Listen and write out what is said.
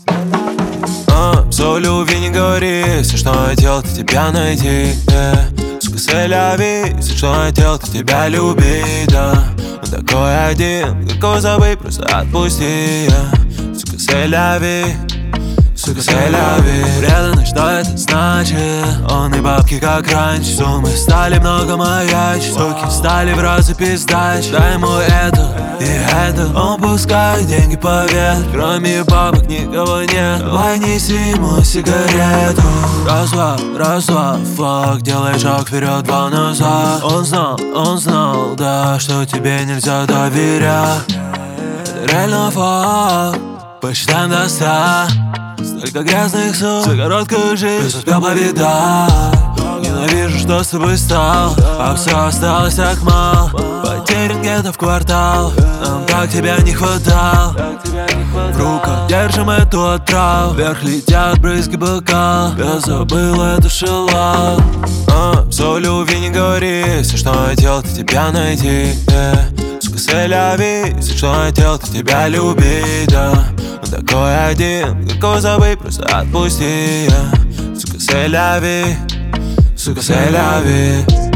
Все любви не говори, все, что я делал, ты тебя найти, Сука, c'est la vie, все, что я делал, ты тебя любить, да. Он такой один, какой забыть, просто отпусти, Сука, c'est la vie, сука, c'est la vie. Преданность, что это значит? Он и бабки как раньше. Суммы стали много маячить, суки стали в разы пиздач. Дай ему это и это, он пускает деньги по ветру. Кроме бабок никого нет, давай неси ему сигарету. Раз-два, флаг, делай шаг вперед, два назад. Он знал, да, что тебе нельзя доверять. Это реально факт, посчитаем до 100. Столько грязных слов за короткую жизнь, без успел повидать. Ненавижу, что с тобой стал, а все осталось так мало. Потерян где-то в квартал, нам так тебя не хватало. В руках держим эту отраву, вверх летят брызги бокала. Я забыл эту шелак. Все любви не говори, все, что я делал, ты тебя найти, Сука, c'est la vie, все, что я делал, ты тебя любить, да. Он такой один, какой забыть, просто отпусти, Сука, c'est la vie, сука, c'est la vie.